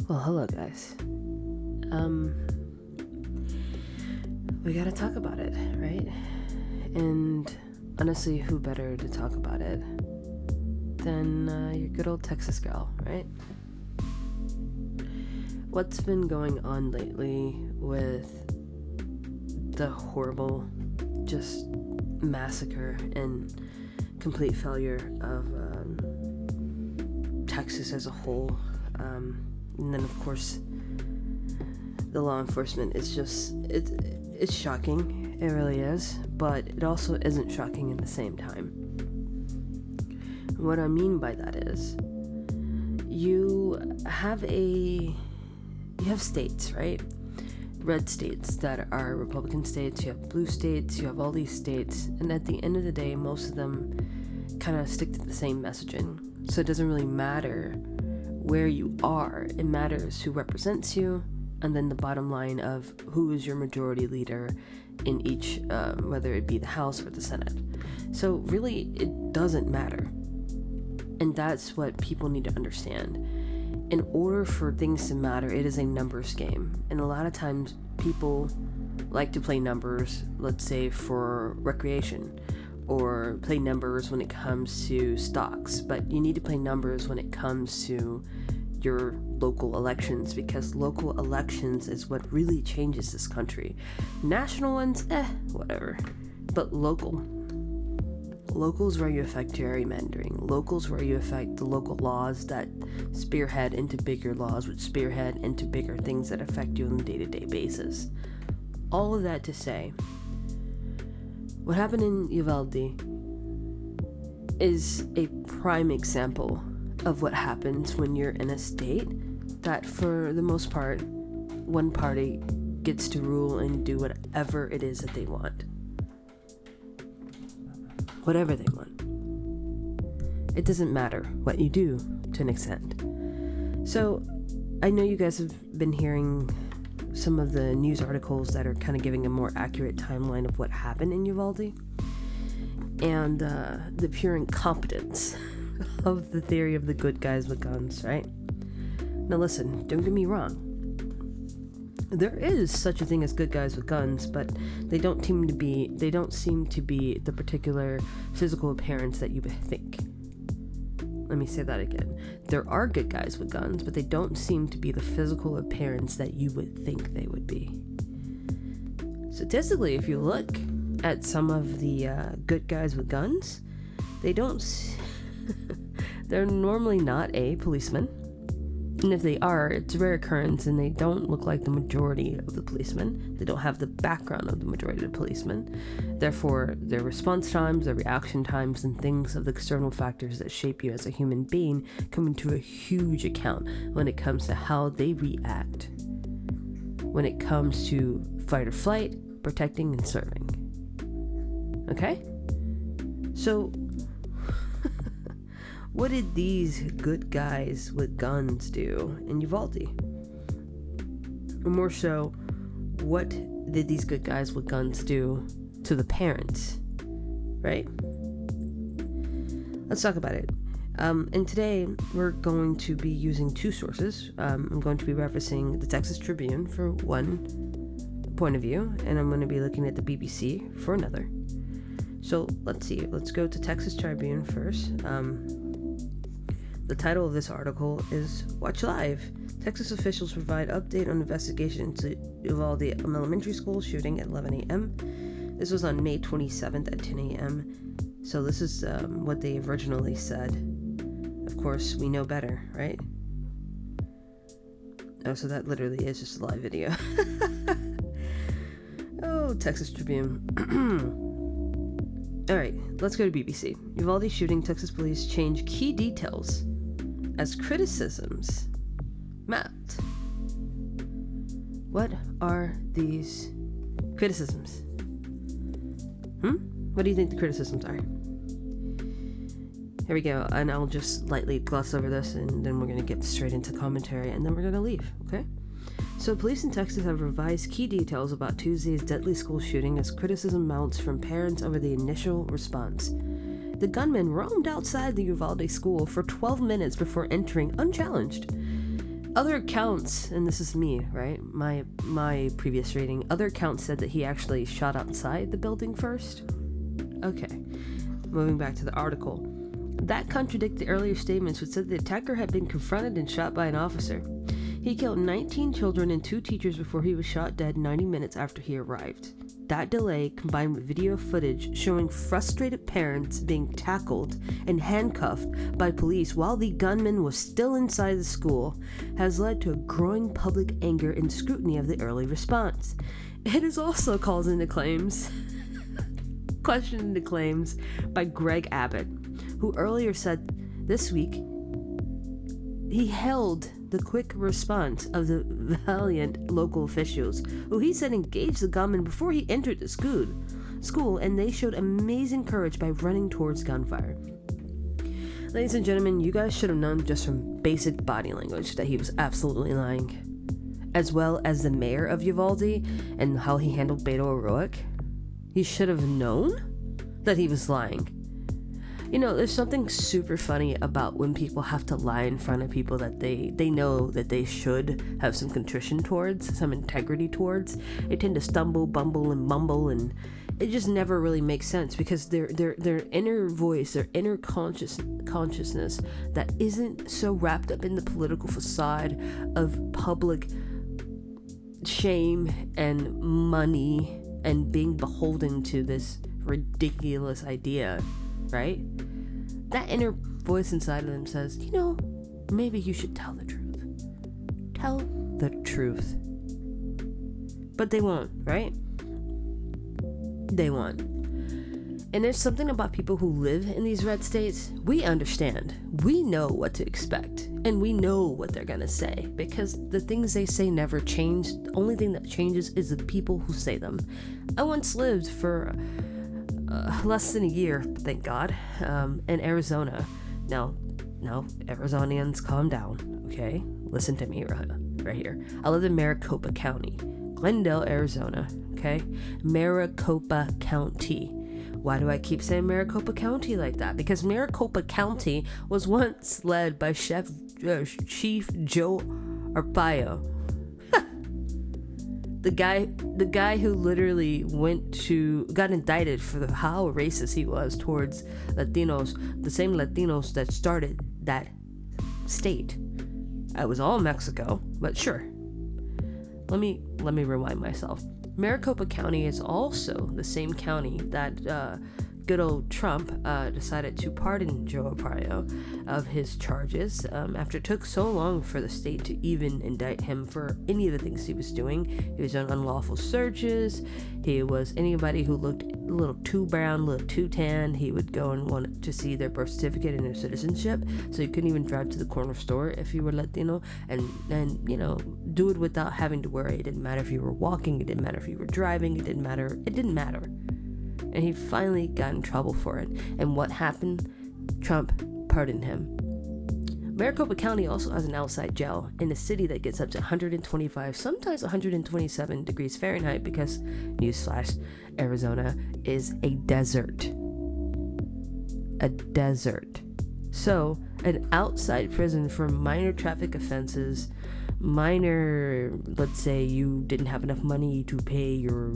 Well, hello guys. We gotta talk about it, right? And honestly, who better to talk about it than your good old Texas girl, right? What's been going on lately with the horrible, just massacre and complete failure of Texas as a whole, and then of course the law enforcement is just it's shocking. It really is, but it also isn't shocking at the same time. What I mean by that is you have states, right? Red states that are Republican states, you have blue states, you have all these states, and at the end of the day, most of them kind of stick to the same messaging. So it doesn't really matter where you are, it matters who represents you, and then the bottom line of who is your majority leader in each, whether it be the House or the Senate. So really, it doesn't matter. And that's what people need to understand. In order for things to matter, it is a numbers game. And a lot of times people like to play numbers, let's say for recreation, or play numbers when it comes to stocks. But you need to play numbers when it comes to your local elections, because local elections is what really changes this country. National ones, whatever. But locals where you affect gerrymandering, locals where you affect the local laws that spearhead into bigger laws, which spearhead into bigger things that affect you on a day-to-day basis. All of that to say, what happened in Uvalde is a prime example of what happens when you're in a state that, for the most part, one party gets to rule and do whatever it is that they want. Whatever they want. It doesn't matter what you do, to an extent. So, I know you guys have been hearing some of the news articles that are kind of giving a more accurate timeline of what happened in Uvalde, and the pure incompetence of the theory of the good guys with guns, right? Now listen, don't get me wrong. There is such a thing as good guys with guns, but they don't seem to be the particular physical appearance that you think. Let me say that again. There are good guys with guns, but they don't seem to be the physical appearance that you would think they would be. Statistically, if you look at some of the good guys with guns, they're normally not a policeman. And if they are, it's a rare occurrence, and they don't look like the majority of the policemen. They don't have the background of the majority of the policemen. Therefore, their response times, their reaction times, and things of the external factors that shape you as a human being come into a huge account when it comes to how they react. When it comes to fight or flight, protecting and serving. Okay? So, what did these good guys with guns do in Uvalde? Or more so, what did these good guys with guns do to the parents? Right? Let's talk about it. And today, we're going to be using two sources. I'm going to be referencing the Texas Tribune for one point of view, and I'm going to be looking at the BBC for another. So, let's see. Let's go to Texas Tribune first. The title of this article is Watch Live. Texas officials provide update on investigation into Uvalde elementary school shooting at 11 a.m. This was on May 27th at 10 a.m. So this is what they originally said. Of course, we know better, right? Oh, so that literally is just a live video. Oh, Texas Tribune. Alright, let's go to BBC. Uvalde shooting, Texas police change key details as criticisms mount. What are these criticisms? What do you think the criticisms are? Here we go, and I'll just lightly gloss over this, and then we're going to get straight into commentary, and then we're going to leave, okay? So police in Texas have revised key details about Tuesday's deadly school shooting as criticism mounts from parents over the initial response. The gunman roamed outside the Uvalde school for 12 minutes before entering unchallenged. Other accounts, and this is me, right? My previous reading. Other accounts said that he actually shot outside the building first. Okay, moving back to the article. That contradicted earlier statements which said the attacker had been confronted and shot by an officer. He killed 19 children and 2 teachers before he was shot dead 90 minutes after he arrived. That delay, combined with video footage showing frustrated parents being tackled and handcuffed by police while the gunman was still inside the school, has led to a growing public anger and scrutiny of the early response. It is also questioning the claims by Greg Abbott, who earlier said this week he hailed the quick response of the valiant local officials, who he said engaged the gunman before he entered the school, and they showed amazing courage by running towards gunfire. Ladies and gentlemen, you guys should have known just from basic body language that he was absolutely lying, as well as the mayor of Uvalde and how he handled Beto O'Rourke. He should have known that he was lying. You know, there's something super funny about when people have to lie in front of people that they know that they should have some contrition towards, some integrity towards. They tend to stumble, bumble, and mumble, and it just never really makes sense because their inner voice, their inner consciousness that isn't so wrapped up in the political facade of public shame and money and being beholden to this ridiculous idea, right? That inner voice inside of them says, you know, maybe you should tell the truth. Tell the truth. But they won't, right? They won't. And there's something about people who live in these red states. We understand. We know what to expect. And we know what they're going to say. Because the things they say never change. The only thing that changes is the people who say them. I once lived for less than a year, thank God, in Arizona. Now, Arizonians, calm down, okay? Listen to me right here. I live in Maricopa County, Glendale, Arizona, okay? Maricopa County. Why do I keep saying Maricopa County like that? Because Maricopa County was once led by Chief Joe Arpaio. The guy who literally got indicted for how racist he was towards Latinos, the same Latinos that started that state. It was all Mexico, but sure. Let me rewind myself. Maricopa County is also the same county that good old Trump decided to pardon Joe Arpaio of his charges after it took so long for the state to even indict him for any of the things he was doing. He was doing unlawful searches. He was anybody who looked a little too brown, a little too tan. He would go and want to see their birth certificate and their citizenship. So you couldn't even drive to the corner store if you were Latino and you know, do it without having to worry. It didn't matter if you were walking. It didn't matter if you were driving. It didn't matter. And he finally got in trouble for it. And what happened? Trump pardoned him. Maricopa County also has an outside jail in a city that gets up to 125, sometimes 127 degrees Fahrenheit because, newsflash, Arizona is a desert. A desert. So, an outside prison for minor traffic offenses, let's say you didn't have enough money to pay your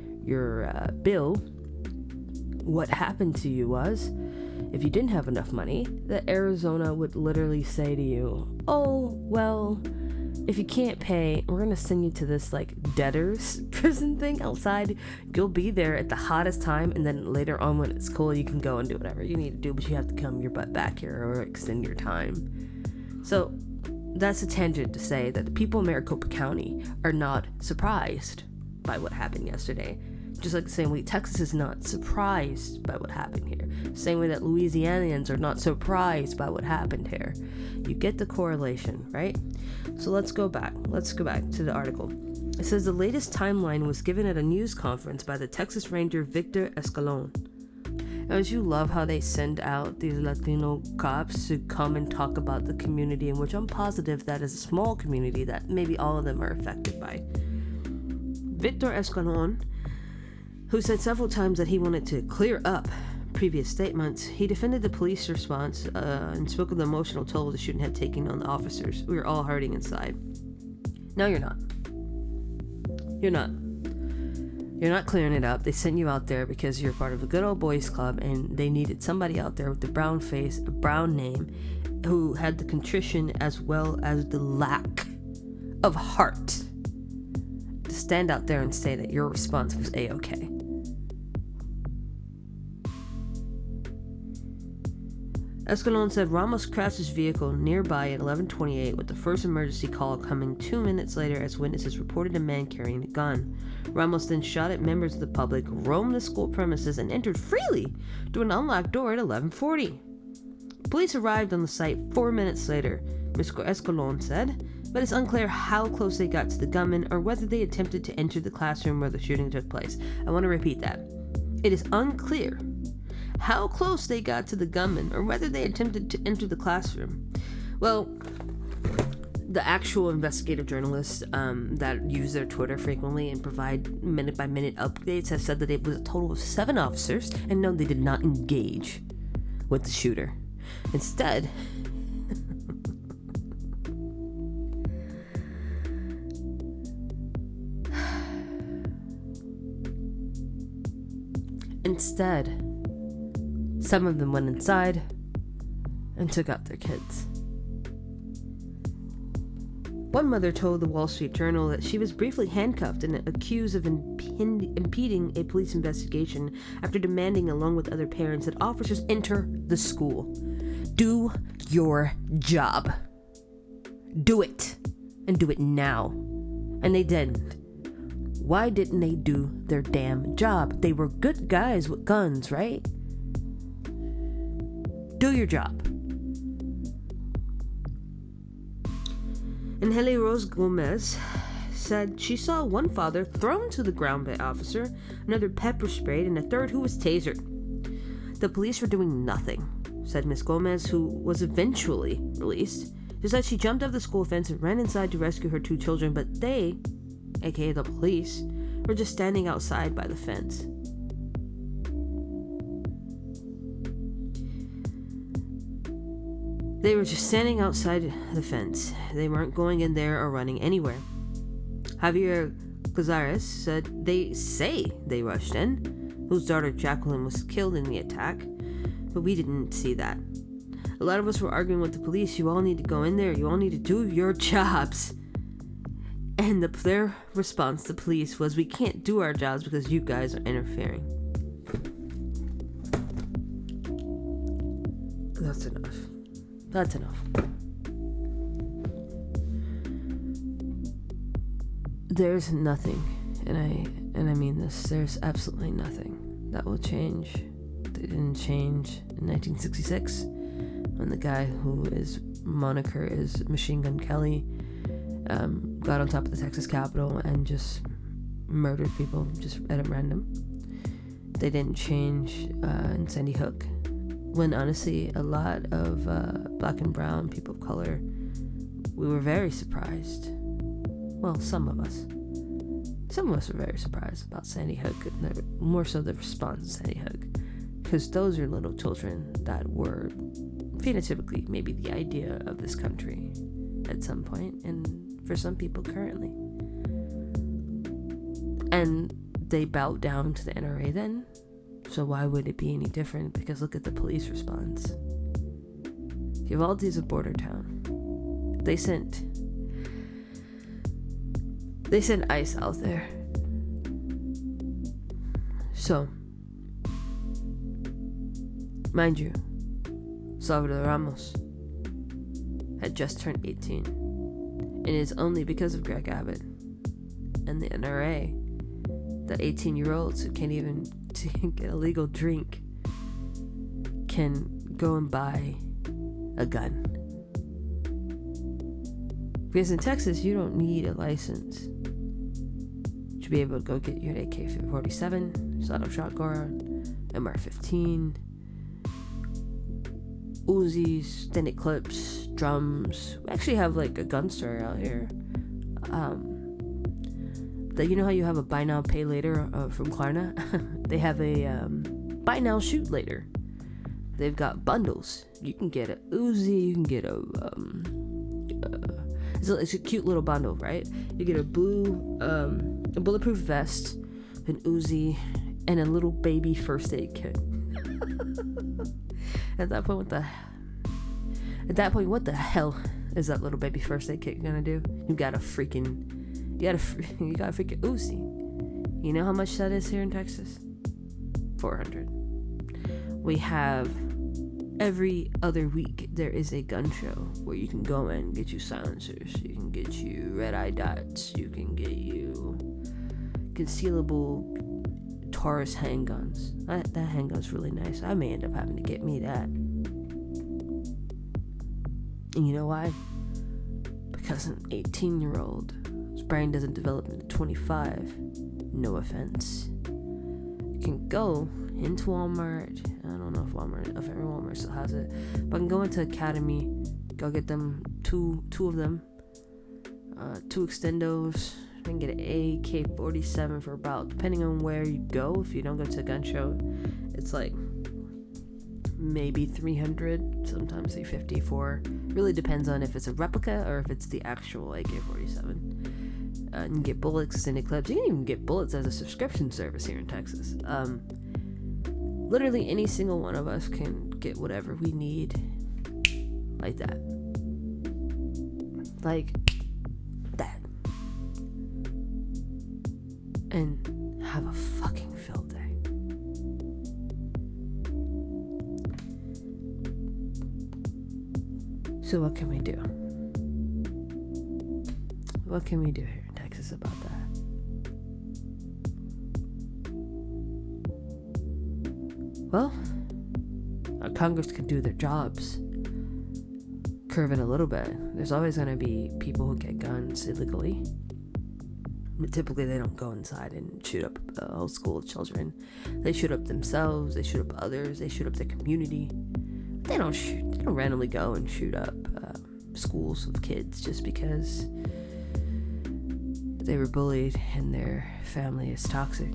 bill. What happened to you was, if you didn't have enough money, that Arizona would literally say to you, oh, well, if you can't pay, we're going to send you to this, like, debtor's prison thing outside. You'll be there at the hottest time, and then later on when it's cool, you can go and do whatever you need to do, but you have to come your butt back here or extend your time. So, that's a tangent to say that the people in Maricopa County are not surprised by what happened yesterday. Just like the same way Texas is not surprised by what happened here. Same way that Louisianians are not surprised by what happened here. You get the correlation, right? So let's go back to the article. It says the latest timeline was given at a news conference by the Texas Ranger Victor Escalon. Don't you love how they send out these Latino cops to come and talk about the community, in which I'm positive that is a small community that maybe all of them are affected by. Victor Escalon, who said several times that he wanted to clear up previous statements, he defended the police response and spoke of the emotional toll the shooting had taken on the officers. We were all hurting inside. No, you're not. You're not. You're not clearing it up. They sent you out there because you're part of a good old boys club, and they needed somebody out there with a brown face, a brown name, who had the contrition as well as the lack of heart to stand out there and say that your response was A-okay. Escalon said Ramos crashed his vehicle nearby at 11:28, with the first emergency call coming 2 minutes later as witnesses reported a man carrying a gun. Ramos then shot at members of the public, roamed the school premises, and entered freely through an unlocked door at 11:40. Police arrived on the site 4 minutes later, Mr. Escalon said, but it's unclear how close they got to the gunman or whether they attempted to enter the classroom where the shooting took place. I want to repeat that. It is unclear how close they got to the gunman or whether they attempted to enter the classroom. Well, the actual investigative journalists that use their Twitter frequently and provide minute-by-minute updates have said that it was a total of 7 officers, and no, they did not engage with the shooter. Instead, some of them went inside and took out their kids. One mother told the Wall Street Journal that she was briefly handcuffed and accused of impeding a police investigation after demanding, along with other parents, that officers enter the school. Do your job. Do it. And do it now. And they didn't. Why didn't they do their damn job? They were good guys with guns, right? Do your job. And Heli Rose Gomez said she saw one father thrown to the ground by officer, another pepper sprayed, and a third who was tasered. The police were doing nothing, said Miss Gomez, who was eventually released. She said she jumped off the school fence and ran inside to rescue her 2 children, but they, aka the police, were just standing outside by the fence. They were just standing outside the fence. They weren't going in there or running anywhere. Javier Cazares said they say they rushed in, whose daughter Jacqueline was killed in the attack, but we didn't see that. A lot of us were arguing with the police. You all need to go in there. You all need to do your jobs. And their response to police was, we can't do our jobs because you guys are interfering. That's enough. That's enough. There's nothing, and I mean this, there's absolutely nothing that will change. They didn't change in 1966 when the guy who his moniker is Machine Gun Kelly got on top of the Texas Capitol and just murdered people just at random. They didn't change in Sandy Hook, when honestly a lot of black and brown people of color, we were very surprised. Well, some of us were very surprised about Sandy Hook, more so the response to Sandy Hook, because those are little children that were phenotypically maybe the idea of this country at some point, and for some people currently. And they bowed down to the NRA then, so why would it be any different? Because look at the police response. Uvalde is a border town. They sent ICE out there. So, mind you, Salvador Ramos had just turned 18. And it is only because of Greg Abbott and the NRA that 18-year-olds who can't even get a legal drink can go and buy a gun. Because in Texas, you don't need a license to be able to go get your AK-47, sawed-off shotgun, MR-15, Uzis, extended clips, drums. We actually have like a gun store out here. That, you know how you have a buy now pay later from Klarna? They have a buy now, shoot later. They've got bundles. You can get a Uzi, you can get it's a cute little bundle, right? You get a bulletproof vest, an Uzi, and a little baby first aid kit. At that point, what the hell is that little baby first aid kit gonna do? You got a freaking Uzi. You know how much that is here in Texas? $400. We have every other week there is a gun show where you can go and get you silencers, you can get you red eye dots, you can get you concealable Taurus handguns. That handgun's really nice. I may end up having to get me that. And you know why? Because an 18-year-old's brain doesn't develop into 25. No offense. You can go into Walmart. I don't know if every Walmart still has it, but I can go into Academy, go get them two of them, 2 extendos. I can get an AK-47 for about, depending on where you go. If you don't go to a gun show, it's like maybe $300, sometimes $350 for. Really depends on if it's a replica or if it's the actual AK-47. You can get bullets, extended clips. You can even get bullets as a subscription service here in Texas. Literally any single one of us can get whatever we need, like that. Like that. And have a fucking field day. So what can we do? What can we do here in Texas about that? Well, our Congress can do their jobs. Curve it a little bit. There's always going to be people who get guns illegally. But typically they don't go inside and shoot up a whole school of children. They shoot up themselves, they shoot up others, they shoot up their community. They don't randomly go and shoot up schools of kids just because they were bullied and their family is toxic.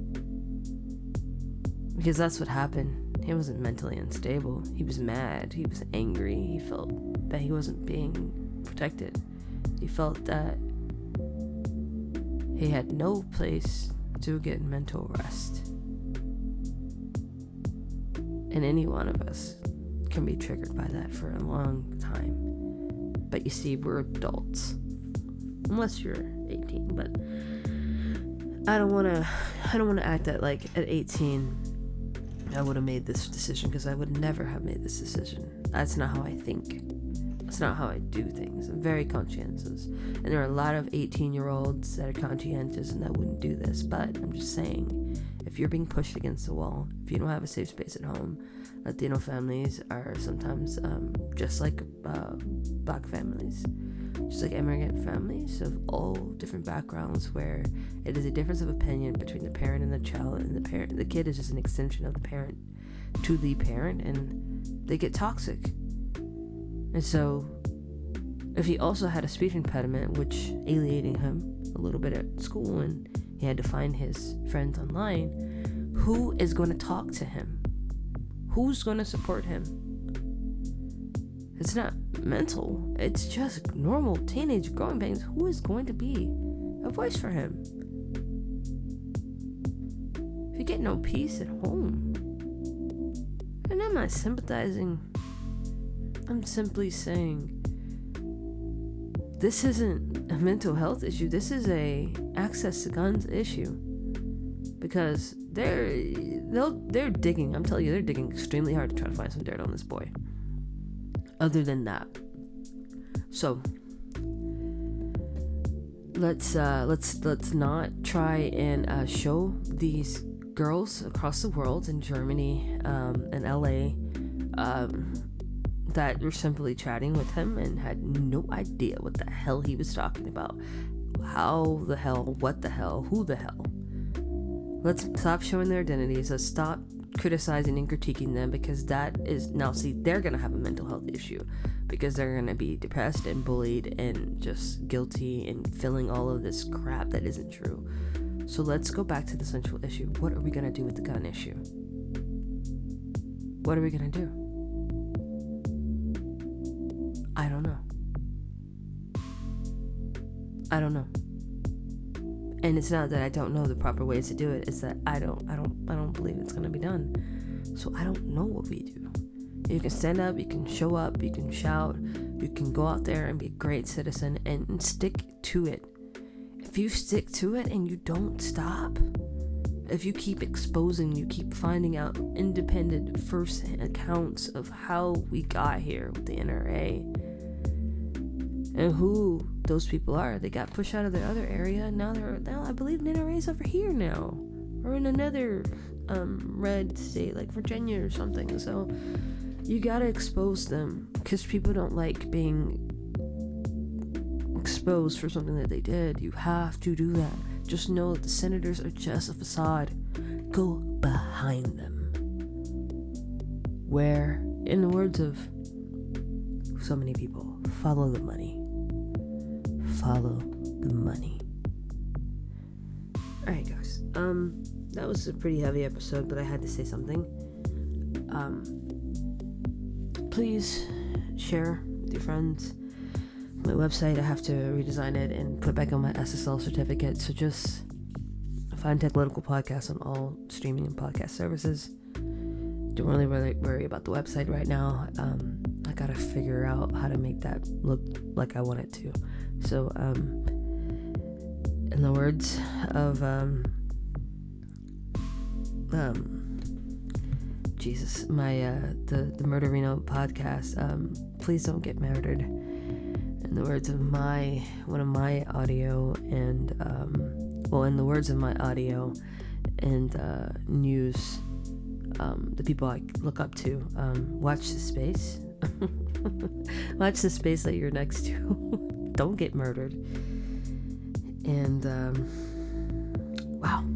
Because that's what happened. He wasn't mentally unstable. He was mad. He was angry. He felt that he wasn't being protected. He felt that he had no place to get mental rest. And any one of us can be triggered by that for a long time. But you see, we're adults. Unless you're 18, but I don't want to act that like at 18 I would have made this decision, because I would never have made this decision. That's not how I think. That's not how I do things. I'm very conscientious. And there are a lot of 18-year-olds that are conscientious and that wouldn't do this. But I'm just saying, if you're being pushed against the wall, if you don't have a safe space at home, Latino families are sometimes just like Black families, just like immigrant families of all different backgrounds, where it is a difference of opinion between the parent and the child, and the kid is just an extension of the parent to the parent, and they get toxic. And so if he also had a speech impediment, which alienating him a little bit at school, and he had to find his friends online, who is going to talk to him? Who's going to support him? It's not mental. It's just normal teenage growing pains. Who is going to be a voice for him? If you get no peace at home. And I'm not sympathizing. I'm simply saying this isn't a mental health issue. This is a access to guns issue. Because they're digging. I'm telling you, they're digging extremely hard to try to find some dirt on this boy. Other than that, so let's not try and show these girls across the world in Germany and LA that we're simply chatting with him and had no idea what the hell he was talking about. How the hell? What the hell? Who the hell? Let's stop showing their identities. Let's stop criticizing and critiquing them, because that is now, see, they're gonna have a mental health issue because they're gonna be depressed and bullied and just guilty and feeling all of this crap that isn't true. So let's go back to the central issue. What are we gonna do with the gun issue? what are we gonna do? I don't know. And it's not that I don't know the proper ways to do it. It's that I don't believe it's gonna be done. So I don't know what we do. You can stand up, you can show up, you can shout, you can go out there and be a great citizen and stick to it. If you stick to it and you don't stop, if you keep exposing, you keep finding out independent first-hand accounts of how we got here with the NRA and who those people are. They got pushed out of the other area. Now I believe the NRA's over here now, or in another red state like Virginia or something. So you gotta expose them, because people don't like being exposed for something that they did. You have to do that. Just know that the senators are just a facade. Go behind them. Where, in the words of so many people, follow the money. Follow the money. Alright, guys. That was a pretty heavy episode, but I had to say something. Please share with your friends. My website, I have to redesign it and put back on my SSL certificate. So just find Techpolitical Podcast on all streaming and podcast services. Don't really worry about the website right now. I gotta figure out how to make that look like I want it to. So, in the words of Jesus, my the Murderino podcast, please don't get murdered. In the words of one of my audio and in the words of my audio and news, the people I look up to, watch the space. Watch the space that you're next to. Don't get murdered. And wow.